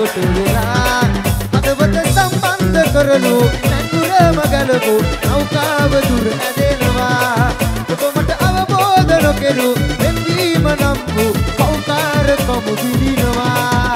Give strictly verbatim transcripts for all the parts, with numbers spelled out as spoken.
කොට වෙලා හදවත සම්බන්ධ කරලු නැඹුරම ගලපු නෞකාව දුර ඇදෙනවා ඔබ මට අවබෝධ නොකෙරු වෙන්වීම නම් වූ පෞකාර කමු දිදිනවා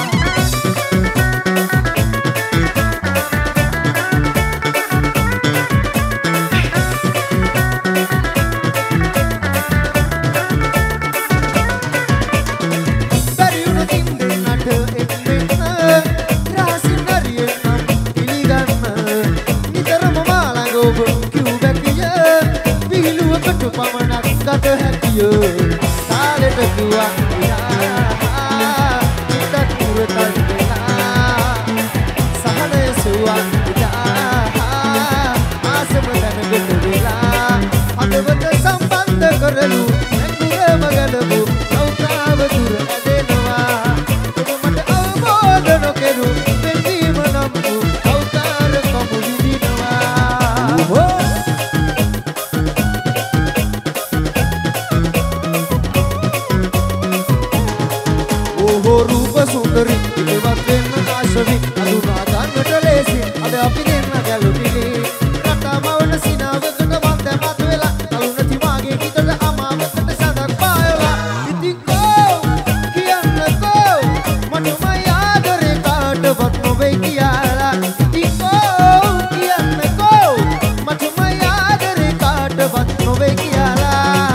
පමණක් ගත හැකිය කාලෙට දුවා ඉලා චිත්තක් පුරතන් වෙලා සහනය සුවා ඉලා ආසම දැනගත වෙලා හදවත සම්බන්ධ කරලු නැඹුරම ගලපු නෞකාව දුර ඇදෙනවා ඔබ මට අවබෝධ නොකෙරු වෙන්වීම නම් වූ අවතාර කමු විඳිනවා රූප සුන්දරි ඉවත් වෙන්න ආශවි අදුනා ගන්නට ලේසි අද අපි දෙන්න ගැලුපිලි රටමවන සිනාවකට වන්ද මත වෙලා කලු නැති මාගේ හිතට අමාවකට සඳක් පායලා ඉතින් කෝ කියන්නකෝ මට මයි ආදරේ කාටවත් නොවේ කියලා ඉතින් කෝ කියන්නකෝ මට මයි ආදරේ කාටවත් නොවේ කියලා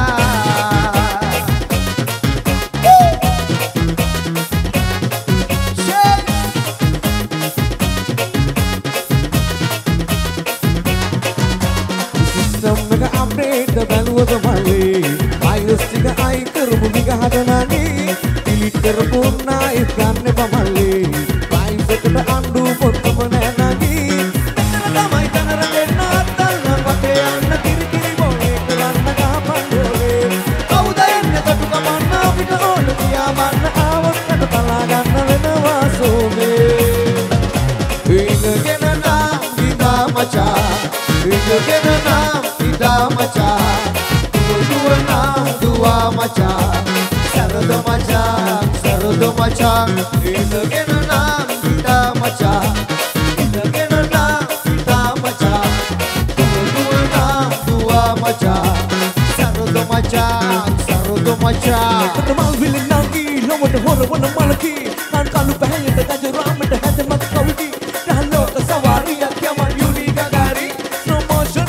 අප්ඩේට් බැලුවද මල්ලේ වයිරස් ටික අයින් කරමු නික හදනනේ ඩිලීට් කරපු නායි ගන්න බමල්ලේ ලයිෆ් එකට අඬු පොත්තම නෑනගේ තමයි තනරගෙන අත්තල්න වටේ යන්න කිරි කිරි බොලේ කරන්න ගහපන්දෝලේ කවුද එන්නේ තටු කමන්න අපිට ඕන තියාමන්න ආවොත් බලා ගන්න වෙනවා සෝමේ ඉඳගෙන නම් දිනා මචා ඉඳගෙන නම් macha dua nam dua macha sardo macha sardo macha indagena nam kita macha indagena nam kita macha dua nam dua macha sardo macha sardo macha kemal bilin nangi lo wada hora wana malaki kan kalu bahaya ta jaram ta hade mat kawdi dahlo ka sawari kya man yuni gagari no motion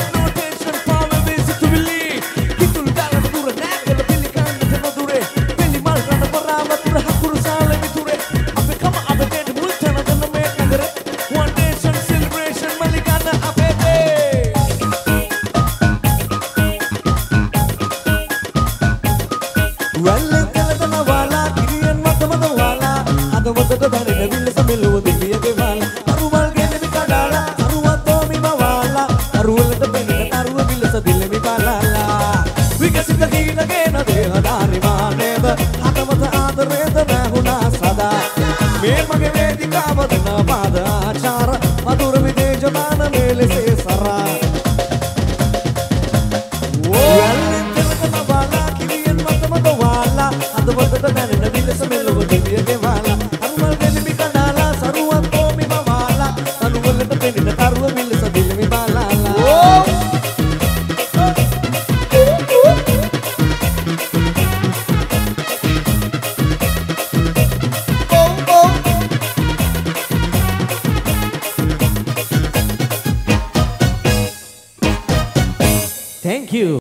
mage vedika vadna pada achara madhur videja man mele se sara wallen telakana bala kiriyen matama wala adavada danena dilasa melova diviyage wala arumal geni mi kanala saruwan to mi mawala anuwalata penina taruwa vilasa dilmi balala Thank you.